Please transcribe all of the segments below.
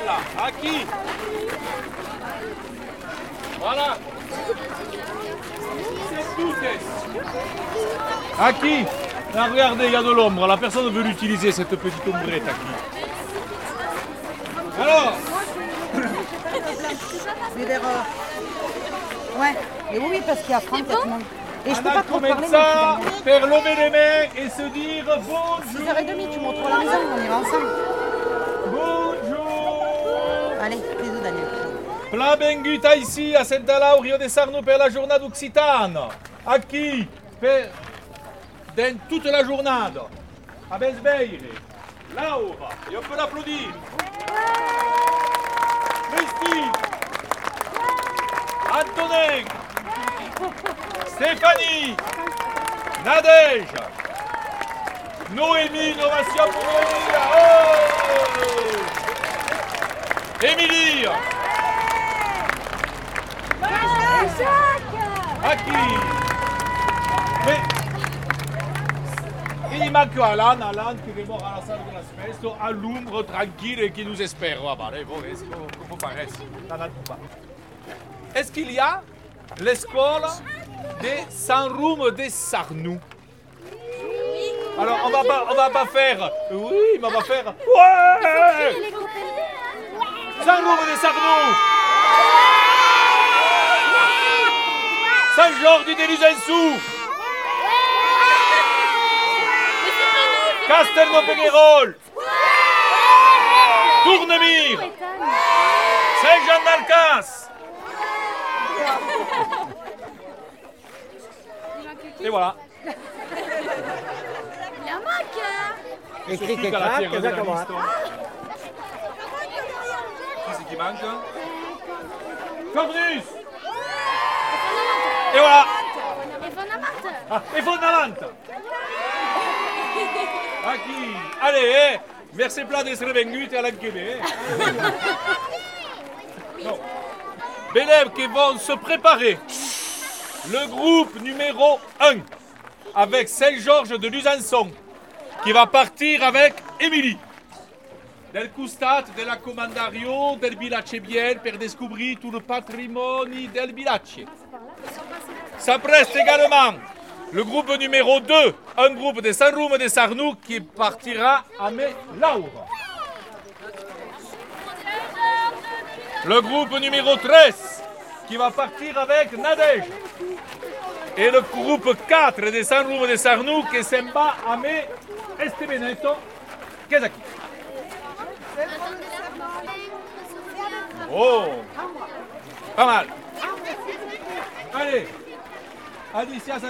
Voilà, à qui? Voilà. C'est tout. À qui? Là, regardez, il y a de l'ombre. La personne veut l'utiliser, cette petite ombrette. À qui? Alors? C'est vers... Ouais, mais oui, parce qu'il y a Franck qui a tout le monde. Et je peux pas trop parler. Ça, faire lever les mains et se dire bonjour. 6h30, tu montres la maison, on ira ensemble. Bonjour. Allez, bisous Daniel. Pla benguta ici a Sent'Ala au Rio de Sarno per la giornata occitana. A chi? Per toute la giornata. A Besbeire. Laura. Et on peut l'applaudir. Christine. Antonin. Stéphanie. Nadège. Noémie, Novation pour Noémie. Oh. Émilie. A chi? Mais il manque Alan qui est mort à la salle de la spesso, à l'ombre, tranquille et qui nous espère. Est-ce qu'il y a l'école de San Rome de Sarnou? Alors on va pas faire. Oui, mais on va faire. Ouais! San Rome de Sarnou! Saint-Georges de Luzensou! Castelnau-Péguerolles! Tournemire! Saint-Jean-d'Alcas! Et voilà. Écrit que craque, que ça commence. Qui c'est qui manque? Cornus! Et voilà! E fondamenta! A qui? Allez, merci plein d'être venus à l'enquête. Bélèves qui vont se préparer. Le groupe numéro 1 avec Saint-Georges de Luzançon qui va partir avec Émilie. Del costat della Commandario del Villace Biel per descobrir tout le patrimoine del Villace. S'apprête également le groupe numéro 2, un groupe de San Rome de Sarnou qui partira à Laura. Le groupe numéro 13 qui va partir avec Nadège. Et le groupe 4 de San Rome de Sarnou qui s'en va à Estebenetto, Kesaki. Oh, pas mal. Allez, Adicias.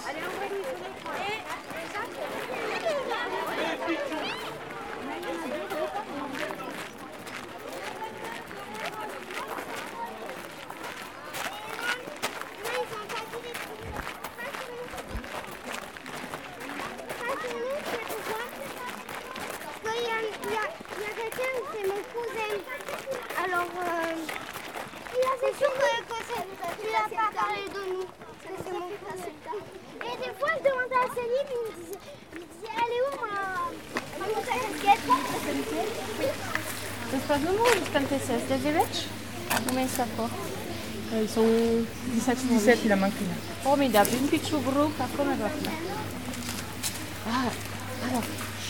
C'est mon cousin. Alors, c'est sûr que tu n'as pas parlé de nous. C'est mon cousin. Et des fois, je demandais à Céline, il me disait, elle est où ma casquette? Después no mundo canteces desde vech. Começa a Ils sont 17, il a manqué. formidable, un petit groupe a come va. Alors,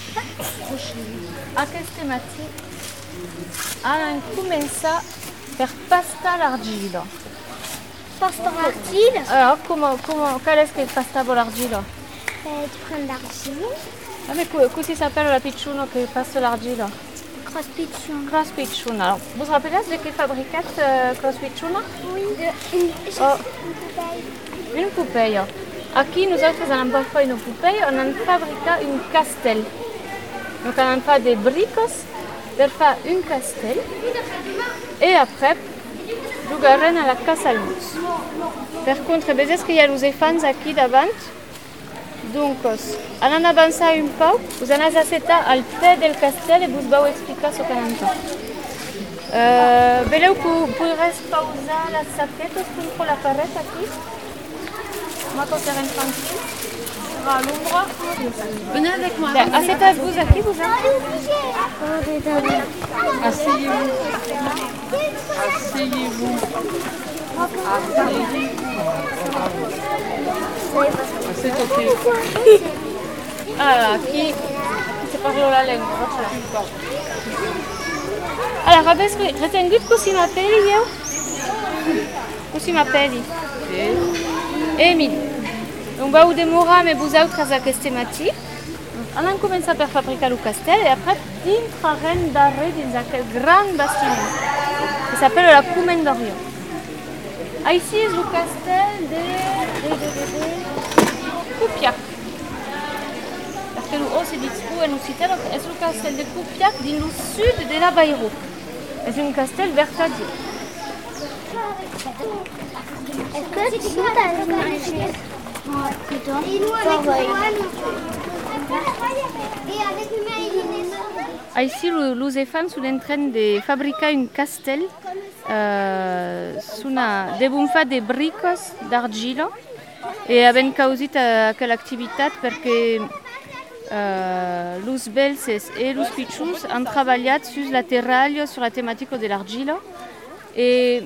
aquesta mattina hanno cominciato per pasta all'argilo. Pasta l'argile. Alors, qual est-ce que pasta all'argilo? Tu prends de l'argile. Ah, mais comment s'appelle la picciuno che pasta all'argilo? Cross piccione. Cross picciuno. Alors, vous vous rappelez de qui fabriquette cross picciuno? Oui. Une poupée. Aquí nosotros n'avons pas fait une poupée, on a fabriqué une castel. Donc on a fait des briques pour faire une castel. Et après, nous garons à la casse à luz. Par contre, vous voyez qu'il y a les fans ici devant. Donc, on en avance un peu, vous en avez al pied del castel et vous allez expliquer ce qu'on a. Beleu, pourrais pauser la saquette pour la parette ici? Moi, quand c'est tranquille. sera à l'ombre. Venez avec moi. Asseyez-vous aquí, vous Asseyez-vous. Asseyez-vous. C'est ok. Ah, aquí. C'est parlé la langue. Allora, retengut così ma peli io? Così ma peli. Emil. On va demorar mais vosaltres aquest matí. On a començat per fabricar el castell i après entrarem darrere dins aquest gran bastiment qui s'appelle la Cumen d'Orion. Ici és el castell de Kupiak. Perquè el se disput en occità, és el castell de Kupiak dins el sud de la Bayrou. És un castell vertadier. Est-ce que tu peux t'allumer? Ici, los elefants sont en train de fabricar un castell. Devono fare dei bricos d'argilla e abbiamo causit quella attività perché los bells e los piccius hanno lavorato sulla terraglio, sulla tematica dell'argilla. E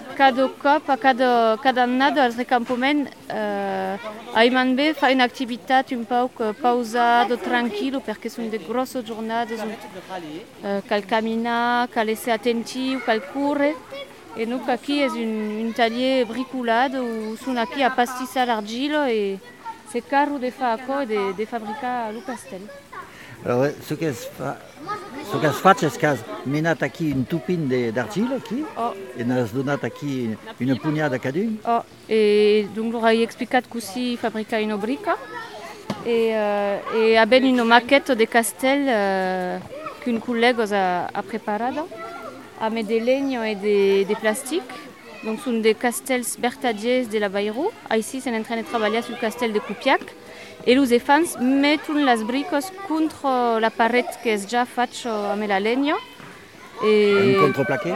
cada annada al recampament aiman bé fa un'attivitat un poc pausada, tranquil·lo, perquè són de grosses jornades cal caminar, cal ser attentiu, cal córrer. E donc aquí és un taller bricolat où són aquí a pastissar l'argila e c'est caro de fer això i de fabricar el castell. Alors, ce que es fa és que has menat aquí un tupin d'argila aquí i n'has donat aquí una punyada cada un. E donc l'aurai explicat così fabricar una brica e abbiamo una maquette de castell que un collega ha preparada avec de legno et de plastique. Donc sont des castells vertadiers de la Bayrou. Ici, c'est en train de travailler sur le castel de Kupiak. Et les elefants mettent les briques contre la paret qui est déjà faite avec la legno. Un contreplaqué?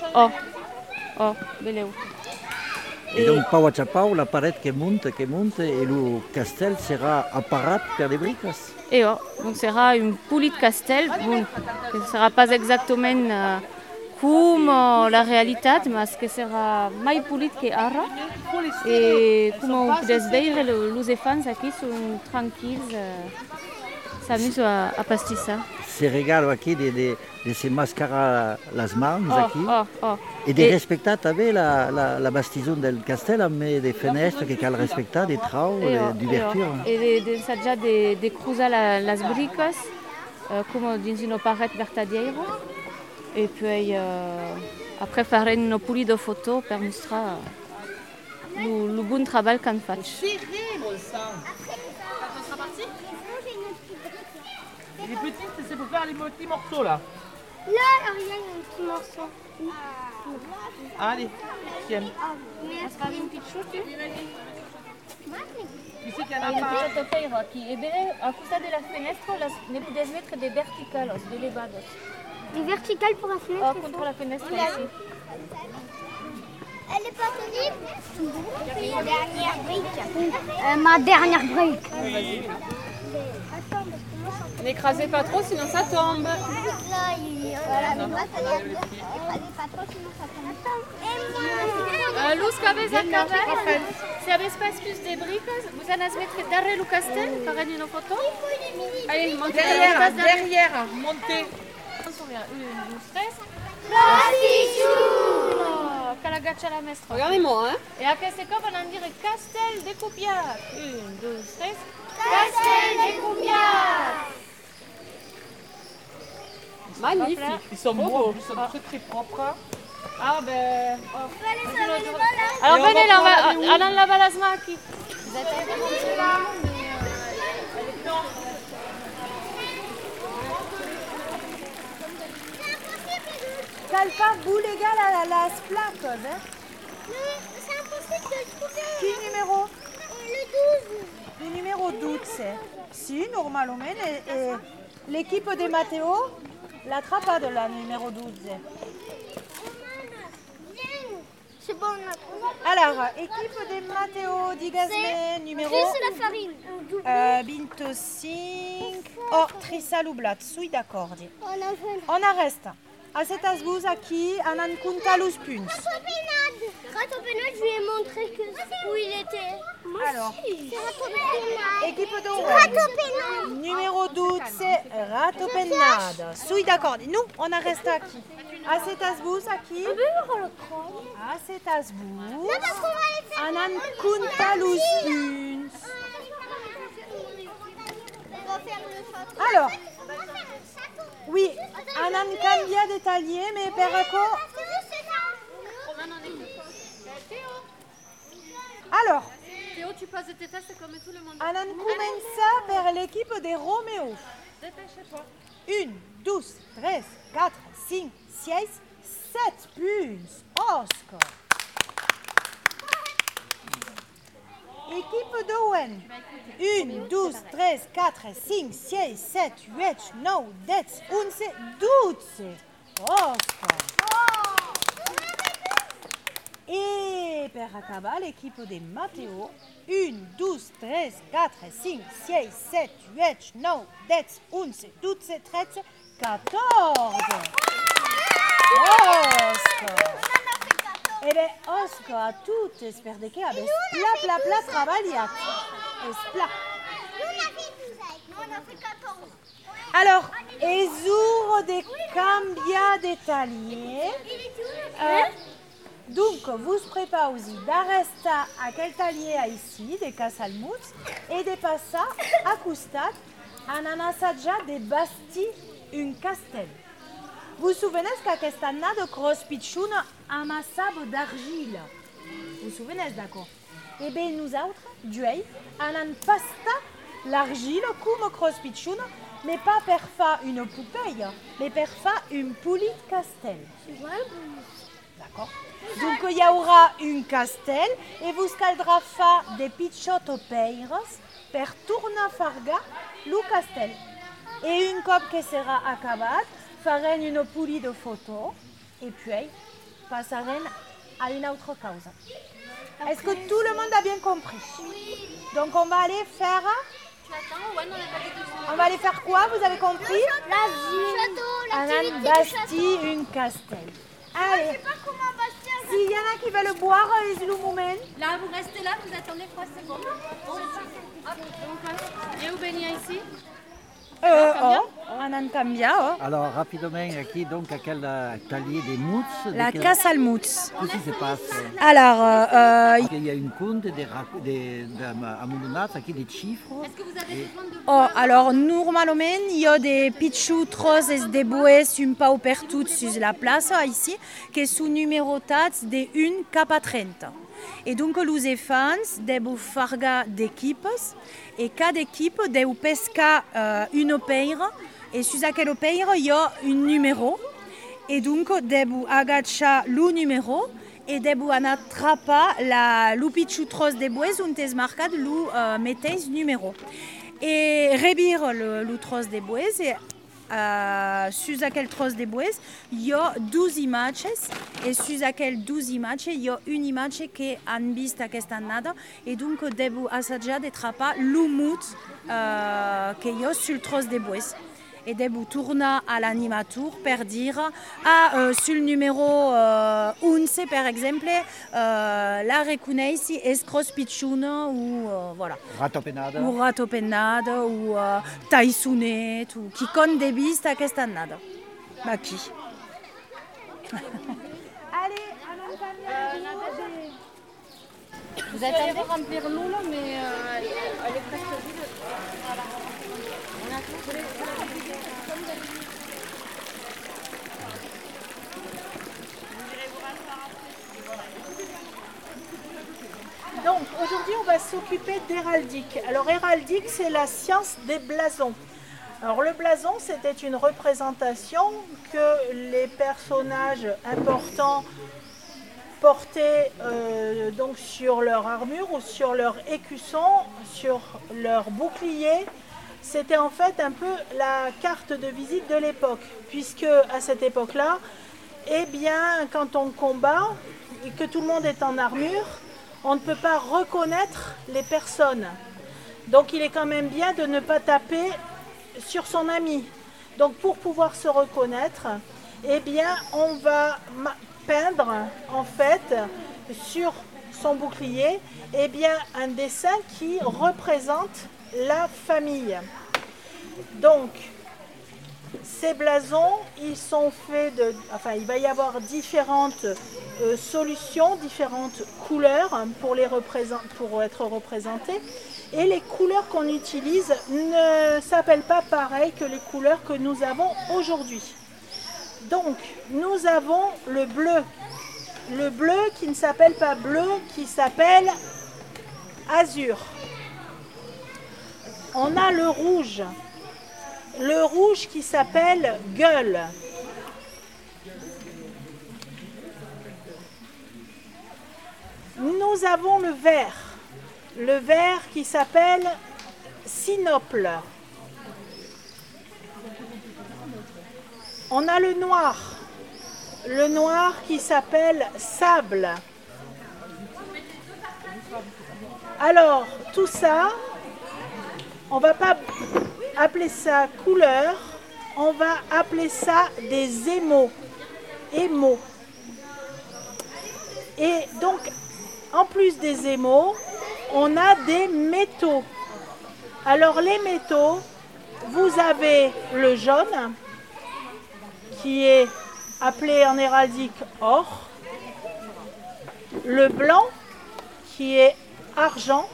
Beleu. Et donc, pau a pau, la paret qui monte, et le castel sera apparat per des briques? Et donc sera un poulit de castel, bon, qui ne sera pas exactement comme la réalité, mais que sera mai poulit que ara. Et comme vous pouvez voir, les enfants ici sont tranquilles, s'amusent à pastisser. Se regalo aquí de se mascarar les mans aquí i de respectar també la bastison del castell amb des fenestres que cal respectar, des trous, d'ouverture. Et d'ensaggiar de cruzar les briques com dins una paret vertadiera. Et puis après faire une poulie de photos pour montrer le bon travail qu'on fait. Les petits, c'est pour faire les petits morceaux là. Là, il y a un petit morceau. Allez, tiens. On se fait une petite chose. Qui c'est qu'il y en a pas? Aqui. E bene, a causa de la fenêtre, ne podes mettre des verticales, des elevados. Des verticales pour la fenêtre? Contre la fenêtre ici. Elle est pas solide? Ma dernière brique. Ma dernière brique. N'écrasez pas trop, sinon ça tombe. Là, voilà, n'écrasez pas trop, sinon ça tombe. Luz cabeza cavall. Si avez pas plus de briques, vous allez se mettre derrière le castel, faire une photo. Allez, montez Derrière, montez. 1, 2, 3. Plastichou! Calagaccia la mestra. Regardez-moi, hein. Et à ce cop, on en dirait Castel de Kupiak. 1, 2, 3. Castel de Kupiak! Magnifique. Ils sont beaux, ils sont très très propres. Ah ben... Là. Alors venez là, on en lave les mains ici. Calpa, vous les gars, la plaque, hein? C'est impossible de trouver. Qui numéro? Le 12. Le numéro 12, c'est. Si, normalement, l'équipe de Matteo l'attrape de la numéro 12. C'est bon, on a. Alors, équipe des Matteo di Gasme, numéro Juste la farine. Binto 5. Oh, Trisal Ublat, sui d'accordi. On a fait. On arrête. A cet asbus aqui, anan kuntalus punts. Ratopénade, je lui ai montré où il était. Alors, C'est Ratopénade. équipe de Ratopénade. numéro 12, c'est Ratopennade. Sui d'accordi. Nous, on arrête aqui. A cet asbus aqui, a cet asbus, anan kuntalus punts. On va faire le château. Alors, On va faire le château. oui, anan cambia détaillé, mais perraco. Alors, Théo, tu passes tes tests comme tout le monde. anan commença per l'équipe des Roméo. Dépêche-toi. 1, 12, 13, 4, 5, 6, 7 punts. Oscar. Équipe de Owen. 1, 12, 13, 4, 5, 6, 7, 8, 9, 10, 11, 12. Oscar. Et per acabar, l'équipe de Matteo. 1, 12, 13, 4, 5, 6, 7, 8, 9, 10, 11, 12, 13, 14. Oscar. E beh, Oscar, tu sper de che abbia pla travagliat. Espla. Nous, on a fait 12 avec. Nous, on a fait 14. Alors, esur de cambia détaillé. Donc, vous préparez d'arresta à quel talier a ici, des casalmuts, et de passa à costat, en anassaja de basti un castel. Vous vous souvenez qu'aquesta année de gros pitchoun amassable d'argile. Vous vous souvenez, d'accord? Eh bien, nous autres, duei, on a pasta l'argile comme gros pitchoun, mais pas per fa une poupée, mais per fa une poulie de castel. D'accord? Donc il y aura un castel et vous caldra fa des piccioto peiros per tourna farga le castel. Et une fois que sera acabada, farem une poulie de photos et puis passerem à une autre cause. Est-ce que tout le monde a bien compris? Donc on va aller faire... On va aller faire quoi? Vous avez compris? Un basti, une castel. Allez. Je sais pas comment bâtir. S'il y en a qui veulent boire, les lumoumen. Là, vous restez là, vous attendez 3 secondes. Et où Bénia ici? On en cambia. Alors, rapidement, ici, donc, à quel talier des mouts? La Casalmuts. Qu'est-ce qui se passe? Alors, Il y a une compte amoulonats, qui des chiffres. Est-ce que vous avez besoin de... alors, normalement, il y a des pitchous, trosses et des bouées, un peu partout sur la place, ici, qui sont numérotés de 1 cap à 30. Et donc, les fans devono farga d'équipes et cada équipe deve pesca une paire et sur quelle paire il y a un numéro et donc devo agachar le numéro et devo attrapar le pitchou tros de bois on es marcat le mateix numéro et rebir le tros de bois et sur aquel tros de bois, il y a 12 images et sur aquelles 12 images, il y a une image qui a vista aquesta année et donc devo assaggiare de trapper le mout qu'il y a sur le tros de bois. Et devo tourner à l'animateur pour dire sur le numéro 11 par exemple la reconnaît ici escros pitchouna ou voilà Ratopennade. ou ratopennade ou taïsounet ou qui compte des bistes à cette année. Bah qui? Allez, Vous allez remplir l'eau là, mais elle est presque vide. Voilà. On a tout comme d'habitude. Donc aujourd'hui on va s'occuper d'héraldique. Alors héraldique c'est la science des blasons. Alors le blason c'était une représentation que les personnages importants portaient donc sur leur armure ou sur leur écusson, sur leur bouclier. C'était en fait un peu la carte de visite de l'époque, puisque à cette époque-là, eh bien, quand on combat, que tout le monde est en armure, on ne peut pas reconnaître les personnes. Donc il est quand même bien de ne pas taper sur son ami. Donc pour pouvoir se reconnaître, eh bien on va peindre en fait sur son bouclier eh bien, un dessin qui représente la famille. Donc ces blasons, ils sont faits de... Enfin, il va y avoir différentes solutions, différentes couleurs pour être représentés. Et les couleurs qu'on utilise ne s'appellent pas pareil que les couleurs que nous avons aujourd'hui. Donc, nous avons le bleu. Le bleu qui ne s'appelle pas bleu, qui s'appelle azur. On a le rouge. Le rouge qui s'appelle gueule. Nous avons le vert. Le vert qui s'appelle sinople. On a le noir. Le noir qui s'appelle sable. Alors, tout ça, on ne va pas appeler ça couleur, on va appeler ça des émaux. Émaux. Et donc, en plus des émaux, on a des métaux. Alors, les métaux, vous avez le jaune, qui est appelé en héraldique or, le blanc, qui est argent,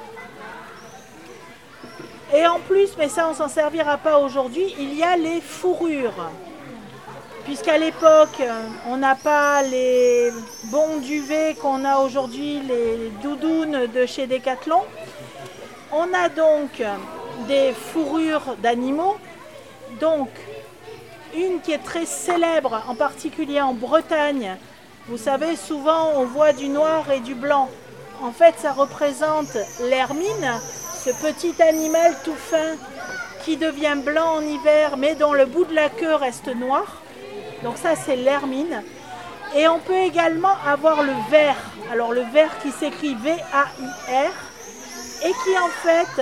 et en plus, mais ça on s'en servira pas aujourd'hui, il y a les fourrures. Puisqu'à l'époque, on n'a pas les bons duvets qu'on a aujourd'hui, les doudounes de chez Decathlon. On a donc des fourrures d'animaux. Donc, une qui est très célèbre, en particulier en Bretagne. Vous savez, souvent on voit du noir et du blanc. En fait, ça représente l'hermine, ce petit animal tout fin qui devient blanc en hiver, mais dont le bout de la queue reste noir. Donc ça, c'est l'hermine. Et on peut également avoir le ver. Alors le ver qui s'écrit V-A-I-R et qui en fait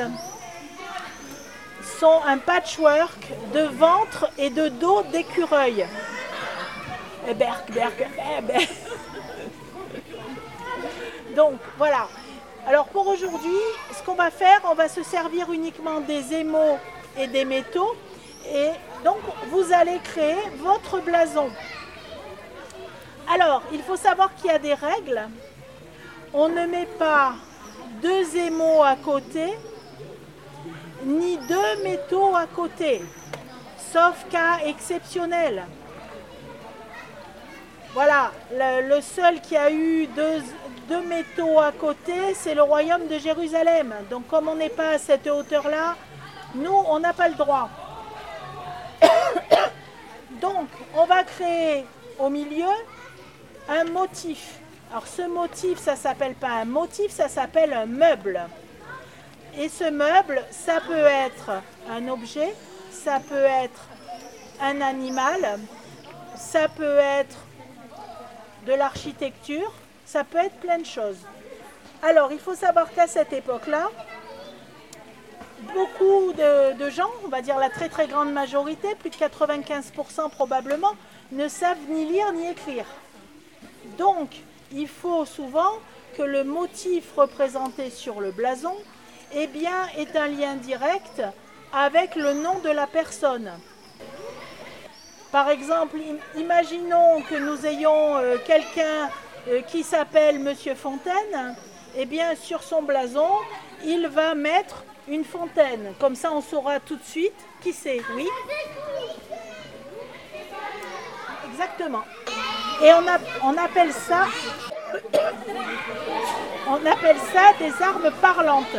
sont un patchwork de ventre et de dos d'écureuil. Donc voilà. Alors pour aujourd'hui, ce qu'on va faire, on va se servir uniquement des émaux et des métaux. Et donc vous allez créer votre blason. Alors, il faut savoir qu'il y a des règles. On ne met pas 2 émaux à côté, ni 2 métaux à côté, sauf cas exceptionnel. Voilà, le seul qui a eu deux métaux à côté, c'est le royaume de Jérusalem. Donc comme on n'est pas à cette hauteur-là, nous, on n'a pas le droit. Donc, on va créer au milieu un motif. Alors ce motif, ça ne s'appelle pas un motif, ça s'appelle un meuble. Et ce meuble, ça peut être un objet, ça peut être un animal, ça peut être de l'architecture, ça peut être plein de choses. Alors, il faut savoir qu'à cette époque-là, beaucoup de gens, on va dire la très très grande majorité, plus de 95% probablement, ne savent ni lire ni écrire. Donc, il faut souvent que le motif représenté sur le blason eh bien, est un lien direct avec le nom de la personne. Par exemple, imaginons que nous ayons quelqu'un qui s'appelle Monsieur Fontaine. Eh bien, sur son blason, il va mettre une fontaine. Comme ça, on saura tout de suite qui c'est. Oui. Exactement. Et on appelle ça des armes parlantes.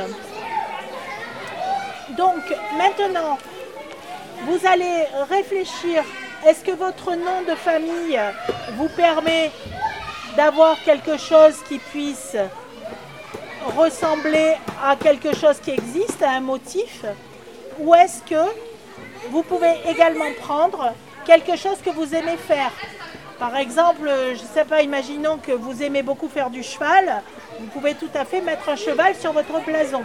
Donc, maintenant, vous allez réfléchir. Est-ce que votre nom de famille vous permet d'avoir quelque chose qui puisse ressembler à quelque chose qui existe, à un motif, ou est-ce que vous pouvez également prendre quelque chose que vous aimez faire? Par exemple, je ne sais pas, imaginons que vous aimez beaucoup faire du cheval, vous pouvez tout à fait mettre un cheval sur votre blason.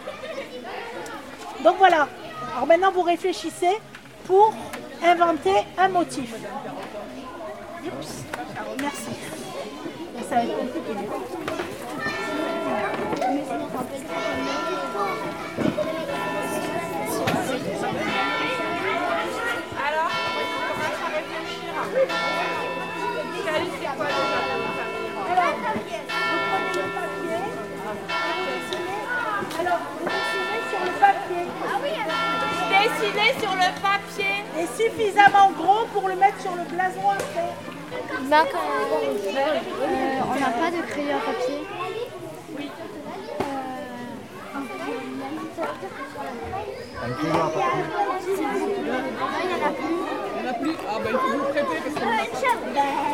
Donc voilà, alors maintenant vous réfléchissez pour inventer un motif. Oups. Merci. Ça va être compliqué. Alors, on commence à réfléchir. Quel c'est quoi déjà? Alors, vous prenez le papier. Alors, vous dessinez sur le papier. Ah oui, Dessiner sur le papier. Et suffisamment gros pour le mettre sur le blason après. on n'a pas de crayon à papier. Oui. Un crayon à papier. Il n'y en a plus. Il n'y en a plus. Ah ben il faut vous prêter parce que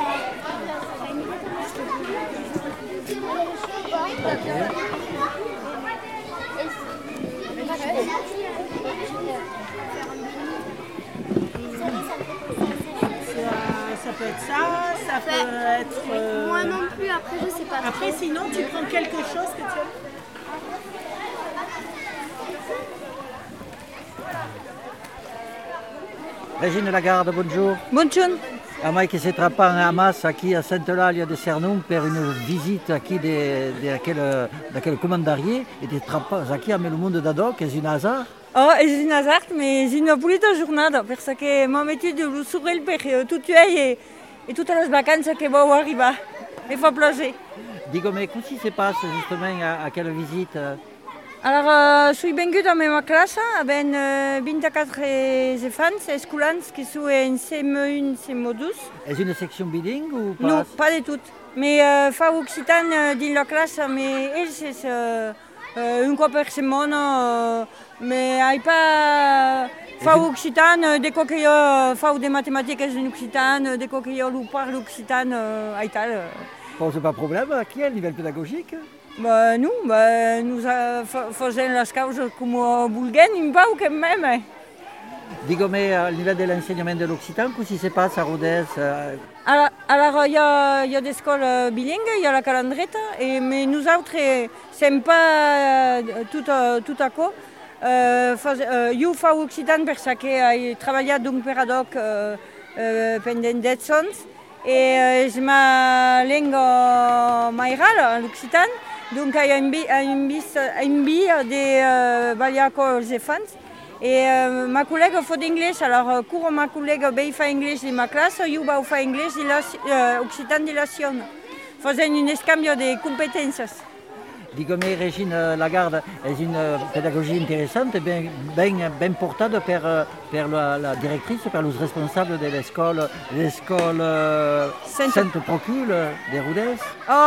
Ça peut être ça, ça peut être... Moi non plus, après je sais pas. Après, sinon, tu prends quelque chose que tu as... Régine Lagarde, bonjour. Bonjour. Amai che si trappano a massa qui a Sainte-Eulalia de Cernum per une visite qui de quel comandarié et de trappas aqui a lo mundo da doc, è un hasard. Oh, és un hasard, mais és una bonita jornada, perquè m'ha metut de l'ussurel per tot uell e totes les vacances que vau arribar. Me fa plaisir. Digue-moi, comment se passe justement à quelle visite? Alors, suis vengut a meva classe avec 24 enfants escolans qui sont en CM1, CM2. Est-ce une section bilingue ou pas? Non, pas de tout. Mais fa occitan dans la classe, mais ells és un cop per setmana, mais ai pas... Fa occitan, de quoi que jo fa de mathématiques en occitan, de quoi que jo parle occitan, ai tal. Pose pas problème aquí a niveau pédagogique? Bah, nous faisons les choses comme vulguem, un peu quand même. Digue-moi, au niveau de l'enseignement de l'occitan, comment se passe à Rodez? Alors, il y a des écoles bilingues, il y a la Calandrette, mais nous autres, c'est pas tout à coup. Je fais l'occitan parce que j'ai travaillé donc per ad hoc pendant 10 ans. Et je ma langue maïrale, l'occitan. Donc, il y a un billet de Baliaco aux enfants. Et ma collègue fait d'anglais, alors cours ma collègue fait anglais de ma classe, je fais anglais de l'occitan de la Sion. Faisant un escambio de compétences. Digue-moi, Régine Lagarde, est une pédagogie intéressante et bien portée par la directrice, par les responsables de l'école Sainte-Procule de Rodez.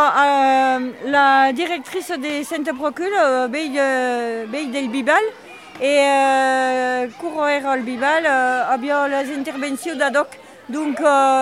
La directrice de Sainte-Procule veille del Bibal et cours le Bibal a bien les interventions d'ad hoc. Donc,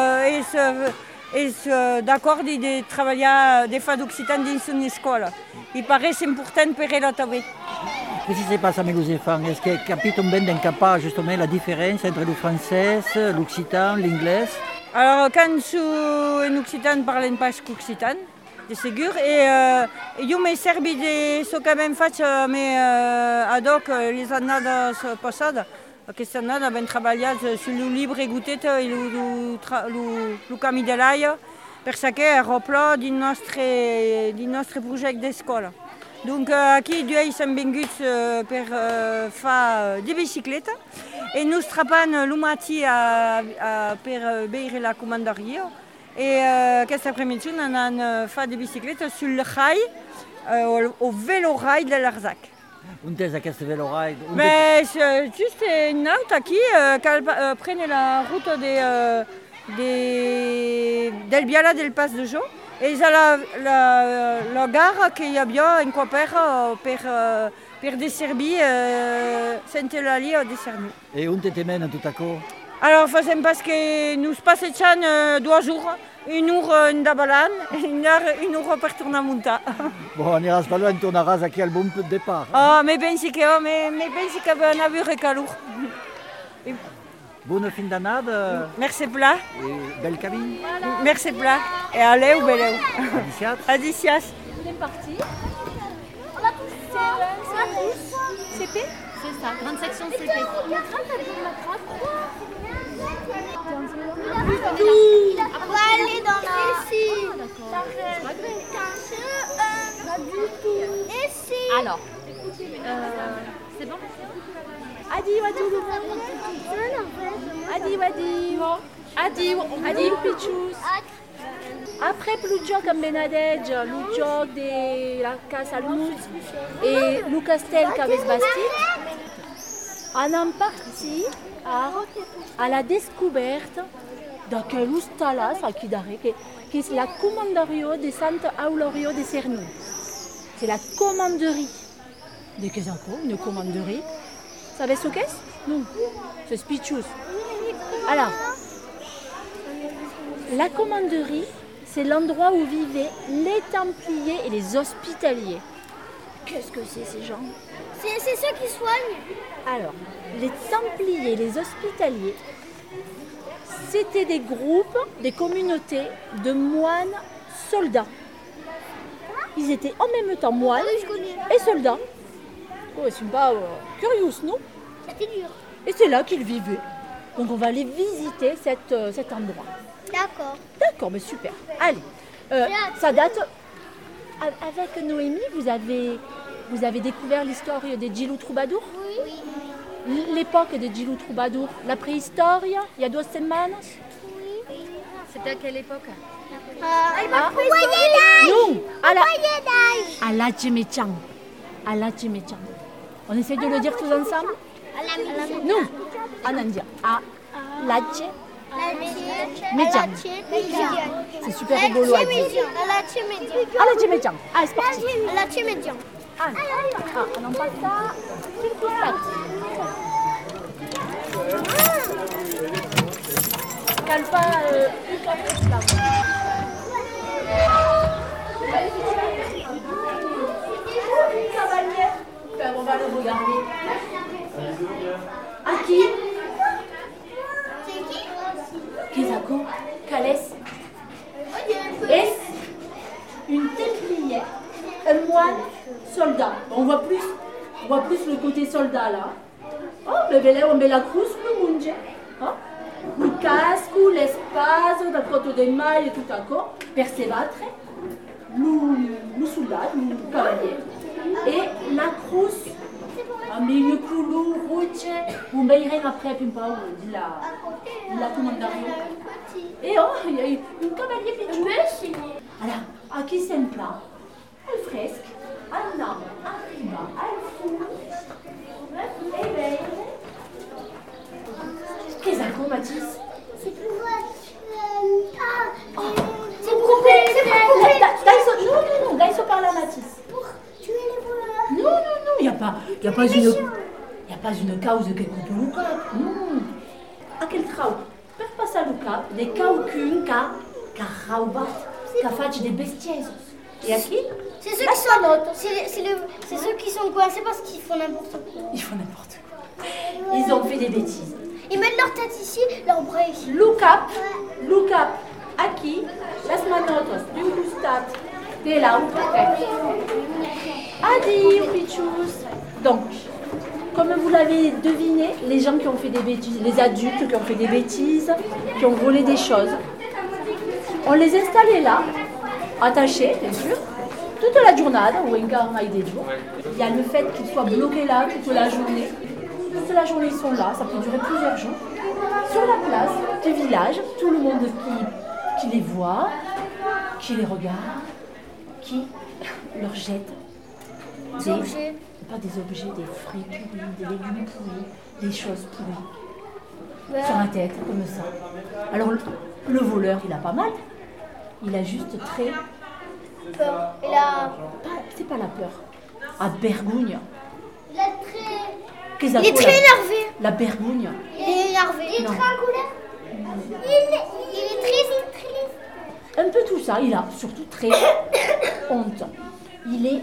est d'accord de travailler des fois d'occitan dans une école. Il paraît important pour elle també. Qu'est-ce qui se passe avec les enfants? Est-ce qu'ils captent bien d'encapar justement la différence entre le français, l'occitan, l'anglais? Alors, quand je suis en occitan, je ne parle pas occitan, c'est sûr. Et je me servi de ce que j'ai fait ad hoc les années passées. Aquesta annada ben treballat sur le livre goûtet et le camí de l'aia perquè repla din nostre projecte d'escola. Donc aquí dues hem vingut per fer de bicicleta e nos trapan el matí per veure la comandaria e aquesta après-midi anem fer de bicicleta sur le rail, au vélo-rail de l'Arzac. On est à ce vélo-rail? Mais c'est juste une autre qui prenne la route del Biala del Pas de Jo et il y a la gare qu'il y a bien en Coper per desservir Sainte-Eulalia de Cernum. Et où te mène tout à coup? Alors, faisons parce que nous passons 2 jours, 1 heure en Dabalan, 1 heure per tornar a muntar. Bon, on ira pas loin, on tournera aquí al bon départ. Ah, mais pensi que ben a vu recalur. Bonne fin d'année Merci pla. et belle cabine. Merci pla. Et allez ou beleu. Adiciat. Adicias. On est parti. CP? C'est ça, grande section CP. On va aller dans la... Ici. Ici. Alors, c'est bon? Adi wadou. Adi wadi. Adi pichus. Après Plujoc en Benadej, Lujoc de la Casa Almuz et Lu Castel Cabez Bastille, on est parti à la découverte d'aquel ustalas aquí darrere, qui est la commanderie de Sant Aulorio de Cernou. C'est la commanderie. De qu'est-ce une commanderie? Vous savez ce qu'est-ce? Non, c'est Spichus. Alors, la commanderie, c'est l'endroit où vivaient les Templiers et les Hospitaliers. Qu'est-ce que c'est ces gens? C'est ceux qui soignent. Alors, les Templiers et les Hospitaliers, c'était des groupes, des communautés de moines soldats. Ils étaient en même temps moines et soldats. Oh, c'est pas curieux, non? C'était dur. Et c'est là qu'ils vivaient. Donc on va aller visiter cet endroit. D'accord. D'accord, mais super. Allez, ça date... Avec Noémie, vous avez découvert l'histoire de Gilou Troubadour? Oui. L'époque de Gilou Troubadour, la préhistoire, il y a 2 semaines? Oui. C'était à quelle époque? Non, Moyen-Âge. à la Tchémétian. À la Tchémétian. On essaie de le dire tous ensemble? Non, en indien. À la Tchémétian. C'est super rigolo à dire. À la Tchémétian. Allez, c'est parti. On en passe ça. Calme pas une café là. On va le regarder. À qui? C'est qui? Kezako, Calès. Est une templière, un moine soldat. On voit plus le côté soldat là. Oh, mais on met la crousse, le munge. Le casque, l'espace, la côte des mailles, tout à coup, persévatre, le soldat, le cavalier. Et la crousse, un milieu coulou, rouge, on verra après, puis pas, la commanderie. Et oh, il y a une cavalier pichou. Alors, à qui c'est un plat? Un fresque, un arbre, un riba, un fou. Et bien, qu'est-ce que Mathis? C'est pour... C'est pour couper. Non, Gaïso parle à Mathis. Pour tuer les voleurs. Non, il n'y a pas une cause qui coupe le cap. Non. À quel trau? Per passer le cap, des caucun qui raubat, qui fait des bestiaises. Et à qui? C'est ceux qui sont... C'est ceux qui sont coincés parce qu'ils font n'importe quoi. Ils font n'importe quoi. Ils ont fait des bêtises. Ils mettent leur tête ici, leur bras ici. Look up, aqui, las manotas d'un costat de l'autre. Adi, pichus. Donc, comme vous l'avez deviné, les gens qui ont fait des bêtises, les adultes qui ont fait des bêtises, qui ont volé des choses, on les installait là, attachés, bien sûr, toute la journée, ou un quart des jours. Il y a le fait qu'ils soient bloqués là toute la journée. Toute la journée, ils sont là, ça peut durer plusieurs jours. Sur la place du village, tout le monde qui les voit, qui les regarde, qui leur jette des objets. Pas des objets, des fruits pourris, des légumes pourris, des choses pourries. Sur la tête, comme ça. Alors, le voleur, il a pas mal. Il a juste très... Peur. C'est pas la peur. À bergogne. Il est très... Il est très énervé. La bergogne. Il est énervé. Il est très en colère. Il est triste. Un peu tout ça. Il a surtout très honte. Il est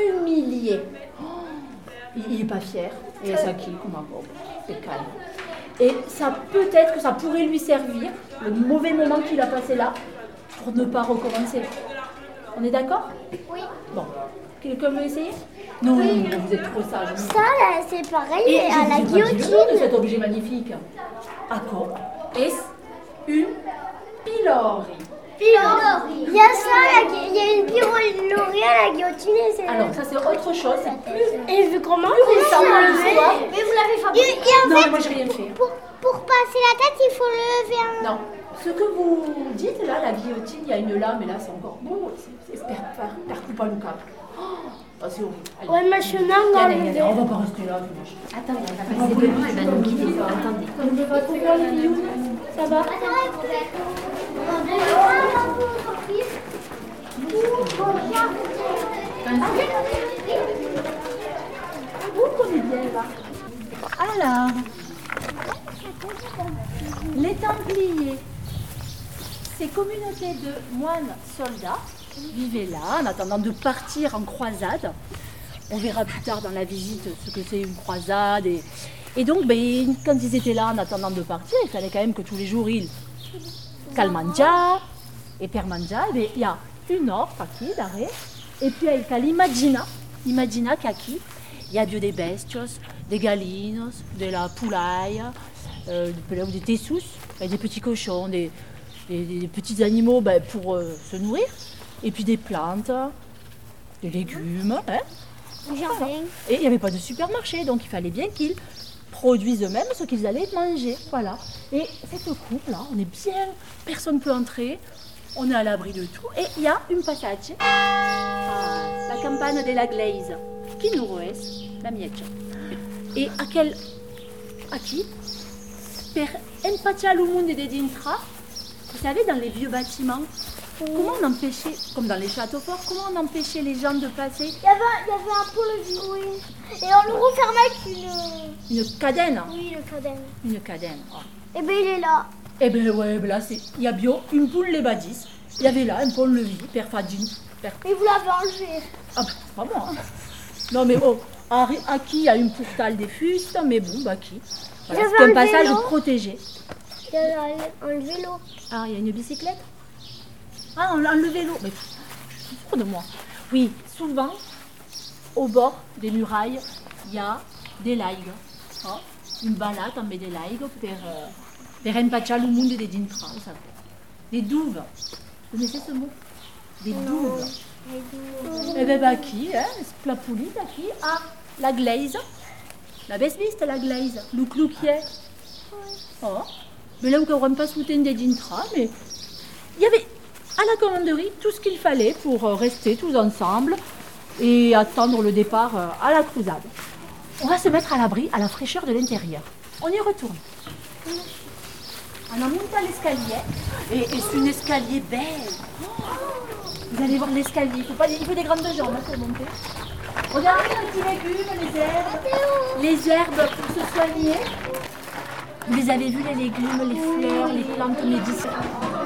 humilié. Il n'est pas fier. Et ça qui, comme un pauvre. C'est calme. Et ça peut-être que ça pourrait lui servir, le mauvais moment qu'il a passé là, pour ne pas recommencer. On est d'accord? Oui. Bon. Quelqu'un veut essayer? Non, non, non, vous êtes trop sage. Ça, là, c'est pareil, Et mais à la je vous ai pas dit le nom de guillotine. cet objet magnifique. À quoi? Est-ce une pilori? Il y a ça, il y a une pyrolorie à la guillotine et c'est... Alors, ça c'est autre chose, c'est plus... Et vu comment Plus récent dans l'histoire. Mais vous l'avez fabriqué. Et en Non, fait, moi j'ai rien fait. pour passer la tête, il faut lever un... Non. Ce que vous dites là, la guillotine, il y a une lame, et là c'est encore beau. C'est per Luca. Oh, c'est horrible. Allez. Ouais, ma chenille, Allez, on va pas rester là. Attends, on va passer de loin, elle va nous guider. Attendez. On va trop bien les bisous. Ça va? Vous connaissez bien là. Alors, les Templiers, ces communautés de moines soldats vivaient là en attendant de partir en croisade. On verra plus tard dans la visite ce que c'est une croisade. Et donc, quand ils étaient là en attendant de partir, il fallait quand même que tous les jours ils calmangia et per mangia. Il y a une orte aquí d'arrêt. Et puis il y a l'imagina qu'aquí, il y a des bestios, des galinos, de la poulaille, des tessus, des petits cochons, des petits animaux pour se nourrir. Et puis des plantes, des légumes. Hein. Et il n'y avait pas de supermarché, donc il fallait bien qu'ils produisent eux-mêmes ce qu'ils allaient manger. Voilà. Et cette coupe-là, on est bien, personne ne peut entrer, on est à l'abri de tout. Et il y a un passage à la campane de la Glaise, qui nous reste, la miette. Et à qui per empacciare le monde de dintra, vous savez, dans les vieux bâtiments, comment on empêchait, comme dans les châteaux forts, comment on empêchait les gens de passer? Il y avait un pôle, oui. Et on le refermait avec une cadène. Oui, une cadène. Une cadène. Oh. Et bien il est là. Eh bien ouais, là il y a bio une poule les badis. Il y avait là un pont-levis, per fadine. Mais vous l'avez enlevé. Ah pas moi. Hein. Non mais oh, à qui il y a une portale des fustes, mais bon, qui voilà, c'est un passage protégé. Il y a un vélo. Ah, il y a une bicyclette? Ah, on le vélo. Mais je suis sûre de moi. Oui, souvent, au bord des murailles, il y a des laigues. Oh, une balade en met des laigues per empacciare le monde de dintra, ça s'appelle. Des douves. Vous connaissez ce mot? Des douves. Eh bien, qui, hein, la pouliche, qui a la glaise. La viste la glaise, le clouquier. Oh. Mais là, on ne pas soutenir des dintra, mais il y avait à la commanderie tout ce qu'il fallait pour rester tous ensemble et attendre le départ à la croisade. On va se mettre à l'abri, à la fraîcheur de l'intérieur. On y retourne. On monte à l'escalier et c'est un escalier belle. Vous allez voir l'escalier, il faut des grandes jambes pour monter. Regardez les petits légumes, les herbes pour se soigner. Vous les avez vus, les légumes, les fleurs, les plantes médicinales.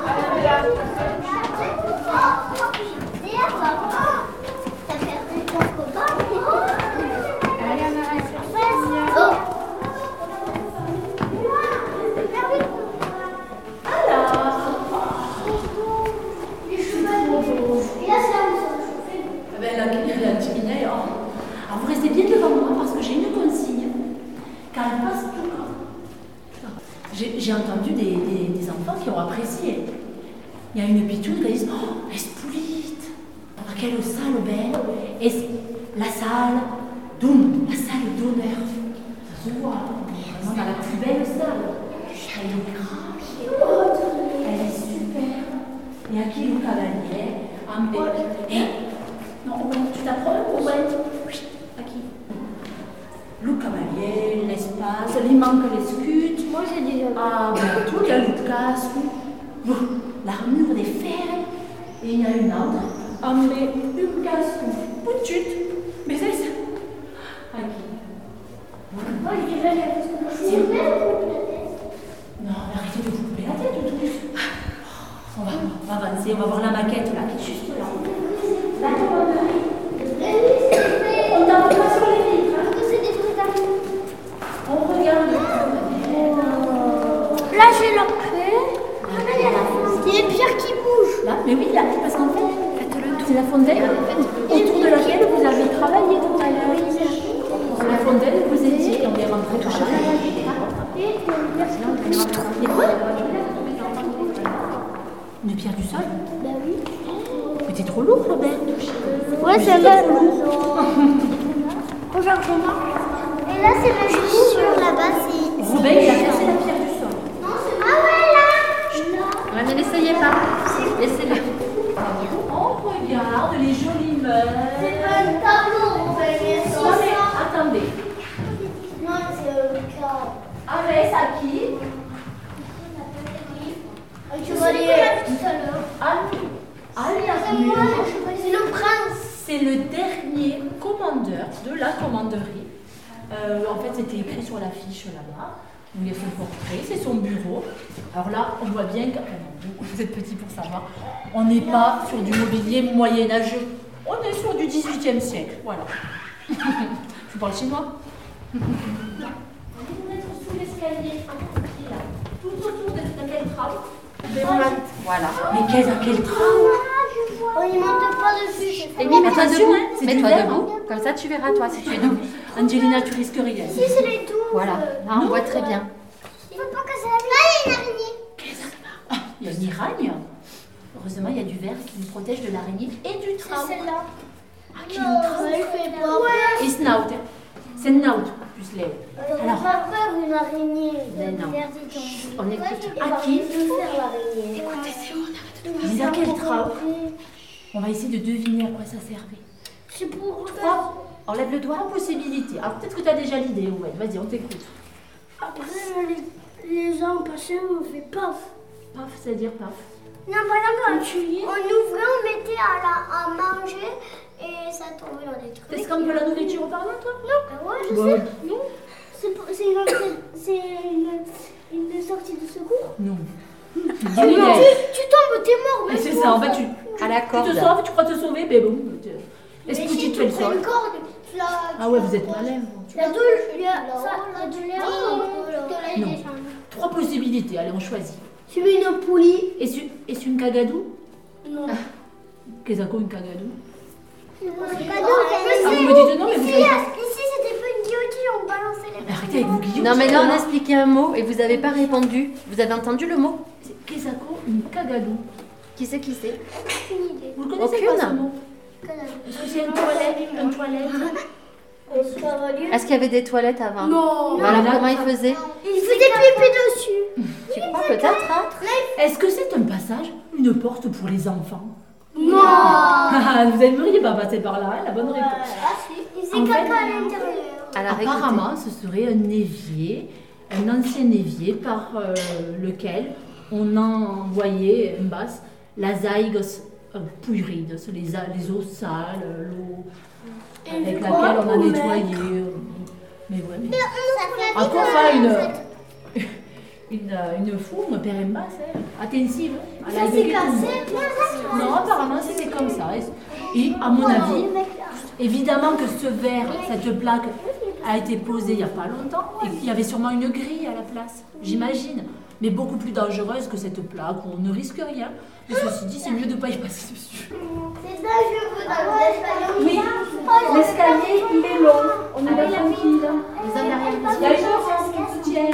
Alors vous restez bien devant moi parce que j'ai une consigne. Car elle passe tout le temps. J'ai entendu des enfants qui ont apprécié. Il y a une pitoune qui dit « Oh, espulite! Quelle salle belle! Et la salle d'honneur. Ça se voit, vraiment dans la plus belle salle. Elle est grande, elle est haute, elle est super. Et à qui le cavalier? Non, tu t'approches? Oui, à qui? Le cavalier, l'espace, il manque les scutes. Moi j'ai dit... Ah, tout, il y a le casque, l'armure des fers, et il y a une autre, mais une casque petite, mais c'est ça. À qui? Moi je dirais la Non, arrêtez de vous couper la tête, tout. On va avancer, on va voir la maquette là, qui est juste là. La commanderie. On t'en va pas sur les vitres. C'est des trucs à nous. On regarde. Mais oui, là, parce qu'en fait, c'est la fontaine autour de laquelle vous avez travaillé tout à l'heure. C'est la fontaine où vous étiez, et on est rentré tout chacun. Et quoi? Une pierre du sol? Bah oui. Mais t'es trop lourd, Robert. Ouais, c'est là. Regarde comment. Et là, c'est la chaussure là-bas. Robert, il a cassé la pierre du sol. Non, c'est ah ouais, là. Ouais, mais n'essayez pas. Laissez-le. On regarde les jolis meubles. C'est pas le tableau, on va les Non, mais attendez. Non, c'est le cas. Avec à qui? Tu vas aller tout à l'heure. C'est le prince. C'est le dernier commandeur de la commanderie. En fait, c'était écrit sur l'affiche là-bas. Donc, il y a son portrait, c'est son bureau. Alors là, on voit bien que vous êtes petit pour savoir. On n'est pas sur du mobilier moyenâgeux. On est sur du 18e siècle. Voilà. Tu parles chinois? On va vous mettre sous l'escalier, là. Tout autour de quelle trappe? Voilà. Mais à quelle trappe? On n'y monte pas dessus. Et mets-toi debout. C'est Mets-toi du verre, debout. Comme ça, tu verras, toi, si tu es debout. Angelina, tu risques rien. Si, c'est les tout. Voilà. Là, on voit très bien. Il faut pas casser la vie. Là, il y a une araignée. Il y a une iragne. Heureusement, il y a du verre qui nous protège de l'araignée et du trauma. C'est celle-là. Ah, qui nous trauma. Elle fait pas. Ouais. Et snout. C'est snout, plus les. On n'a pas peur d'une araignée. Mais non. On écoute. À qui faire l'araignée? Écoutez, c'est bon, on arrête. Mais à quelle trappe? On va essayer de deviner à quoi ça servait. C'est pour Trois. Enlève le doigt. Trois possibilités. Alors peut-être que tu as déjà l'idée, ouais. Vas-y, on t'écoute. Après, les gens passés, on fait paf. Paf, c'est-à-dire paf. Non, par exemple, on ouvrait, on mettait à manger et ça tombait dans des trucs. Est-ce qu'on peut la nourriture par là, toi? Non. Ouais, je sais. Non. C'est une sortie de secours. Non. Tu tombes, t'es mort. Et c'est ça, en fait, À la tu corde. te sauves, tu crois te sauver, mais bon. Est-ce que si tu te fais le sol? une corde, Ah ouais, vous êtes malin. La douleur, la douleur. Non. Trois possibilités, allez, on choisit. Tu mets une poulie. Est-ce une cagadou? Non. Qu'est-ce que une cagadou? C'est Ah, vous me dites non, mais vous savez pas. Ici, c'était pas une guillotine, on balançait les. Mais arrêtez avec vos guillots. Non, mais là, on a expliqué un mot et vous n'avez pas répondu. Vous avez entendu le mot? Qu'est-ce que une cagadou? Qui c'est? Aucune idée. Vous le connaissez Aucune. pas ce mot? Est-ce que c'est une toilette? Est-ce qu'il y avait des toilettes avant? Non. Alors, comment ils faisaient? Il faisait pipi dessus. Tu crois peut-être, hein? Est-ce que c'est un passage, une porte pour les enfants? Non. Vous n'aimeriez pas passer par là, hein, la bonne réponse. Ah si. Il faisait En caca fait, à l'intérieur. Alors, apparemment, ce serait un évier, un ancien évier par lequel on envoyait en basse las aigos puérides, les eaux sales, l'eau avec laquelle on a nettoyé. Mais ouais, mais... Encore ça, une fourme per en basse, attentive. Ça s'est cassé. Non, apparemment c'était comme ça. Et à mon avis, évidemment que ce verre, cette plaque, a été posée il n'y a pas longtemps et qu'il y avait sûrement une grille à la place, j'imagine. Mais beaucoup plus dangereuse que cette plaque où on ne risque rien. Mais ceci dit, c'est mieux de ne pas y passer dessus. C'est dangereux dans l'escalier. Oui, l'escalier, il est long. On est là tranquille. Vous en avez rien. Il y a une enfance qui te tient.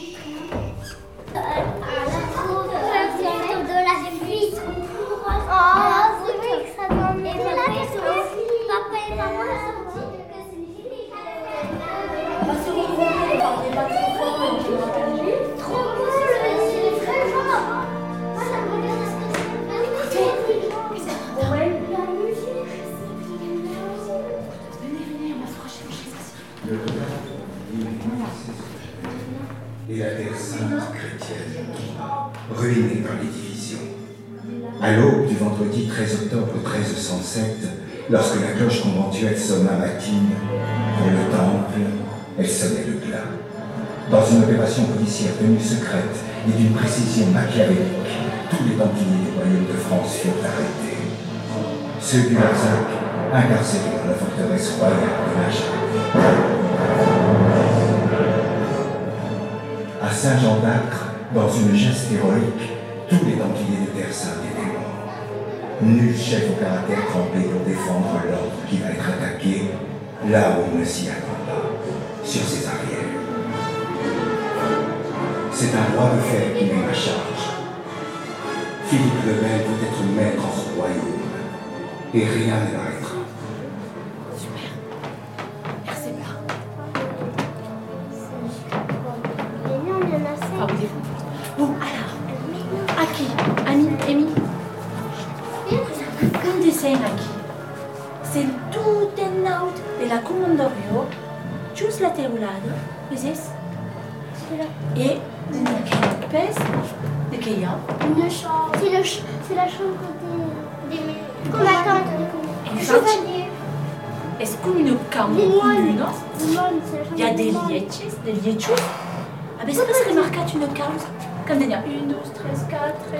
De la pluie. Oh, c'est vrai que ça donne. Et là, papa et maman sont sortis. On va se retrouver par des bâtiments qui vont changer. Trop cool, c'est très fort. Ça me regarde ce que c'est. Ouais. Et la terre sainte chrétienne, ruinée par les divisions. À l'aube du vendredi 13 octobre 1307, lorsque la cloche conventuelle sonna matine pour le temple, elle sonnait le glas. Dans une opération policière tenue secrète et d'une précision machiavélique, tous les templiers des royaumes de France furent arrêtés. Ceux du Larzac, incarcérés dans la forteresse royale de Machac. À Saint-Jean d'Acre, dans une geste héroïque, tous les templiers de Terre Sainte étaient morts. Nul chef au caractère trempé pour défendre l'ordre qui va être attaqué là où il ne s'y attend pas, sur ses arrières. C'est un roi de fer qui met ma charge. Philippe le Bel peut être maître en ce royaume, et rien ne l'arrêtera. Super. Merci bien. Ah oui. Bon, alors, Aki, Amy, un dessin Aki. C'est tout en out de la Commandorio, juste la teulada, ¿ves? Et une espèce de Keia. C'est la chambre des combattants. Est-ce comme une cambre commune? Il y a des liechos. Ah ben c'est parce que marquat une cause. Comme il y a 1, 2, 13, 4, 13.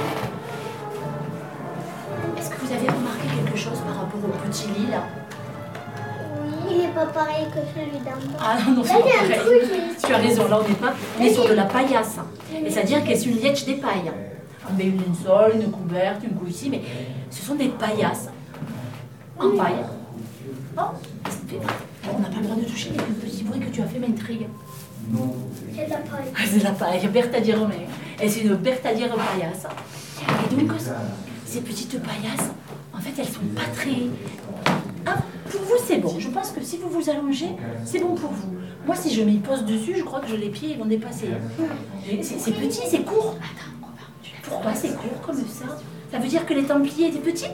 Est-ce que vous avez remarqué quelque chose par rapport au petit lit là? Il n'est pas pareil que celui d'en bas. Ah non, c'est pas pareil. Tu as raison, là on est sur de la paillasse. Et c'est-à-dire que c'est une lièche des pailles. On met une linceul, une couverte, une couille ici, mais ce sont des paillasses en paille. Oh, on n'a pas le droit de toucher, mais le petit bruit que tu as fait m'intrigue. C'est de la paille. C'est de la paille, Bertadier romain. Et c'est une Bertadier paillasse. Et donc, ces petites paillasses, en fait, elles sont pas très... Ah, pour vous, c'est bon. Je pense que si vous vous allongez, c'est bon pour vous. Moi, si je m'y pose dessus, je crois que les pieds ils vont dépasser. C'est petit, c'est court. Attends, pourquoi c'est court comme ça? Ça veut dire que les Templiers étaient petits?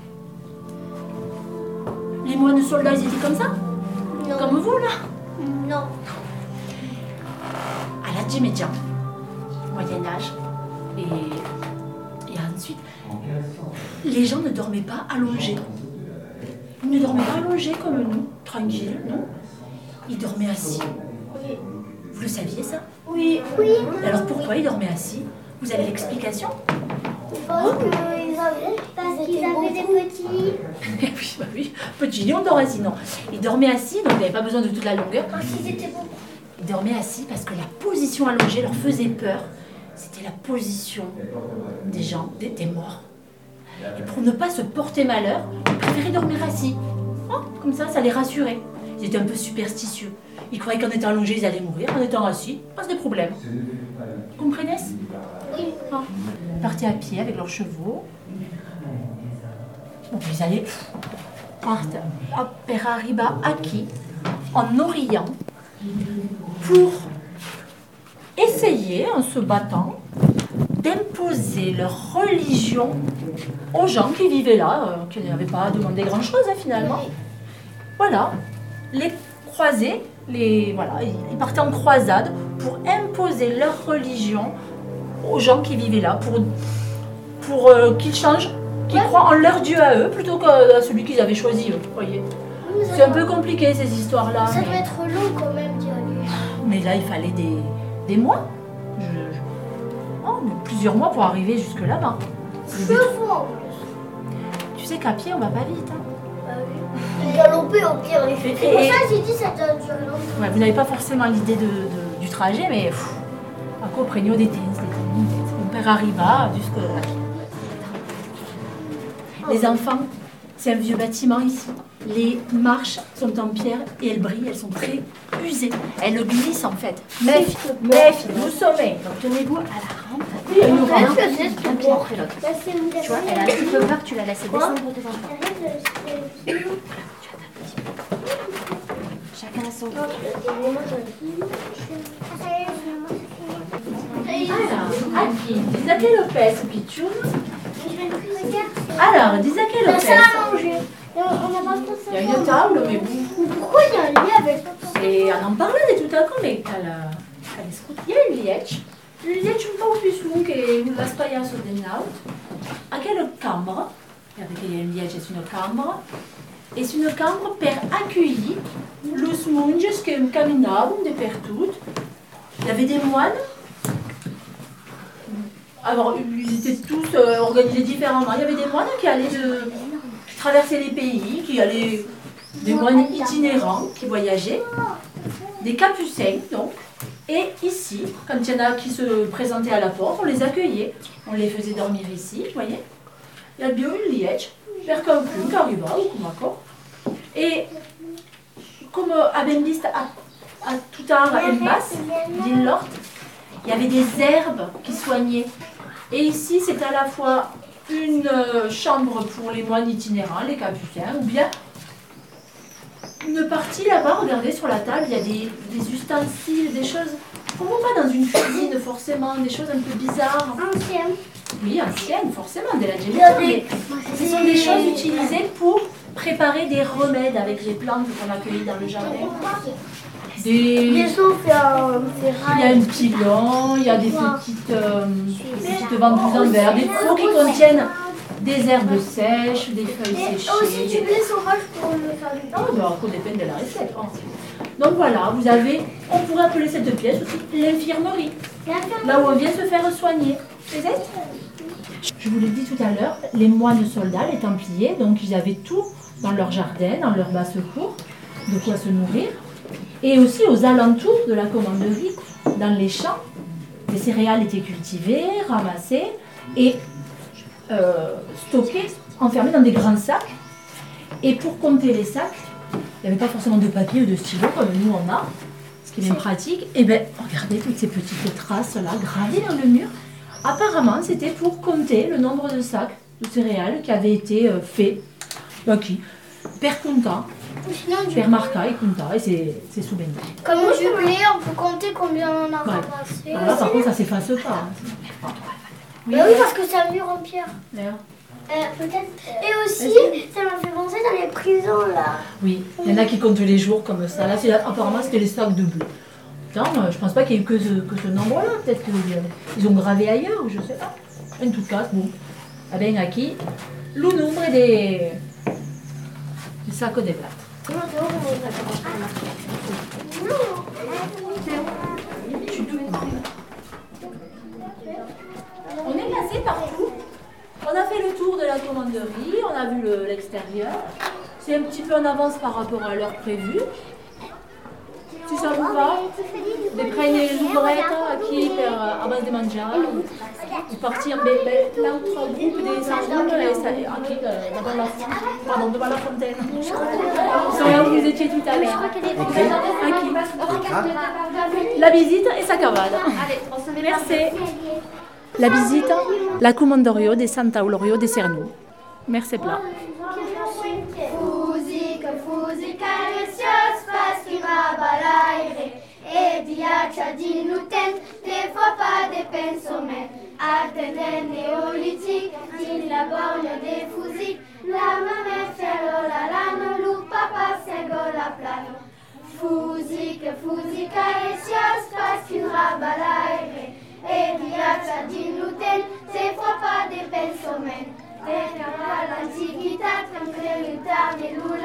Les moines soldats, ils étaient comme ça? Non. Comme vous, là? Non. À la Djimédian, Moyen-Âge, et ensuite, les gens ne dormaient pas allongés. Ils ne dormaient pas allongés comme nous, tranquilles, non? Ils dormaient assis. Oui. Vous le saviez, ça? Oui. Alors pourquoi ils dormaient assis? Vous avez l'explication? Parce qu'ils avaient des petits. Oui, petits lits, on dort assis, non. Ils dormaient assis, donc ils n'avaient pas besoin de toute la longueur. Parce qu'ils étaient beaucoup. Ils dormaient assis parce que la position allongée leur faisait peur. C'était la position des gens, des morts. Et pour ne pas se porter malheur, ils préféraient dormir assis. Oh, comme ça les rassurait. Ils étaient un peu superstitieux. Ils croyaient qu'en étant allongés, ils allaient mourir. En étant assis, pas de problème. Vous comprenez? Oui. Oh. Ils partaient à pied avec leurs chevaux. Bon, ils allaient per arriba Aki, en Orient, pour essayer, en se battant, d'imposer leur religion aux gens qui vivaient là, qui n'avaient pas demandé grand-chose finalement. Voilà, les croisés, ils partaient en croisade pour imposer leur religion aux gens qui vivaient là, pour qu'ils changent, qu'ils croient en leur Dieu à eux, plutôt qu'à celui qu'ils avaient choisi eux, voyez. C'est un peu compliqué ces histoires-là. Ça doit être long quand même d'y aller. Mais là, il fallait des mois. Plusieurs mois pour arriver jusque là-bas. Tu sais qu'à pied, on va pas vite. Hein. Et galoper au pire. C'est pour ça que j'ai dit ça doit durer longtemps. Ouais, vous n'avez pas forcément l'idée du trajet, mais à quoi prenio des tens. Mon père arriva jusque là. Les enfants, c'est un vieux bâtiment ici. Les marches sont en pierre et elles brillent, elles sont très usées. Elles glissent en fait. Méfie, nous sommes. Donc tenez-vous à la rampe. Oui, une on rampe, reste juste un pied après l'autre. Tu vois, elle a un petit peu peur, tu la laisses descendre devant toi. Chacun a son tour. Alors, Aki, dis à quelle Lopez, Pichoun? Alors, dis à quelle Lopez? Ça a mangé. On n'a pas trop ça. Il y a une table, mais bon. Pourquoi il y a un lit avec ça? Et on en parlait tout à coup, mais il y a une lièche. Une lièche un peu plus longue que la paillas de naut. À quelle cambre? Il y a une lièche, c'est une cambre. Et c'est une cambre per accueillir les monges qui caminaient de partout. Il y avait des moines. Alors, ils étaient tous organisés différemment. Il y avait des moines qui allaient traverser les pays, des moines itinérants qui voyageaient, des capucins donc. Et ici, quand il y en a qui se présentaient à la porte, on les accueillait. On les faisait dormir ici, vous voyez. e abbiamo il liege per qualcuno che arriva ou come quoi. Et comme abbiamo visto à tout tard en basse, d'île Lorte, il y avait des herbes qui soignaient. Et ici, c'est à la fois une chambre pour les moines itinérants, les capucins, ou bien une partie là-bas, regardez sur la table, il y a des ustensiles, des choses, vraiment pas dans une cuisine forcément, des choses un peu bizarres. Anciennes. Oui, anciennes, forcément, de la gélatine. Ce sont des choses utilisées pour préparer des remèdes avec les plantes qu'on a cueillies dans le jardin. Il y a un petit lion, il y a des petites ventouses en verre, des pots qui contiennent des herbes sèches, des feuilles séchées. Aussi du blé sauvage pour le faire du pain. Non, ça dépend de la recette. Donc voilà, vous avez, on pourrait appeler cette pièce aussi l'infirmerie. Là où on vient se faire soigner. Je vous l'ai dit tout à l'heure, les moines soldats, les templiers, donc ils avaient tout dans leur jardin, dans leur basse-cour, de quoi se nourrir. Et aussi aux alentours de la commanderie, dans les champs, les céréales étaient cultivées, ramassées et stockées, enfermées dans des grands sacs. Et pour compter les sacs, il n'y avait pas forcément de papier ou de stylo comme nous on a, ce qui est bien pratique. Et bien, regardez toutes ces petites traces-là gravées dans le mur. Apparemment, c'était pour compter le nombre de sacs de céréales qui avaient été faits. Qui Père Kunta, Père Marca et Kunta, et c'est souvenirs. Comme au jubilé, on peut compter combien on a ramassé. Alors là, par contre, ça ne s'efface pas. Oui, parce que c'est un mur en pierre. Peut-être. Et aussi, ça m'a fait penser dans les prisons là. Oui, il y en a qui comptent les jours comme ça. Là, apparemment, c'était les sacs de bleu. Putain, je pense pas qu'il y ait eu que ce nombre-là. Peut-être qu'ils ont gravé ailleurs, je sais pas. En tout cas, bon. Abbiamo aquí le nombre des sacs de plate. On est passé partout. On a fait le tour de la commanderie, on a vu l'extérieur. C'est un petit peu en avance par rapport à l'heure prévue. Si ça vous va, de prendre l'ouvretta aqui à base de mangiare, de partir l'autre groupe des sardes aqui devant la fontaine. C'est là où vous étiez tout à l'heure. La visite e s'accavada. Merci. La visite, la Commandorio di Sant'Aulorio di Cernù. Merci plat. E viaggia di nuten, te fa pas de pensomen. Attendent neolitique, din la borgne des fusils. La mamma ferrola l'anno, lu papa sego la plano. Fusica e sios, pas qu'une rabalaire. E viaggia di nuten, te fa pas de pensomen. Te l'antiquità, comme le retard de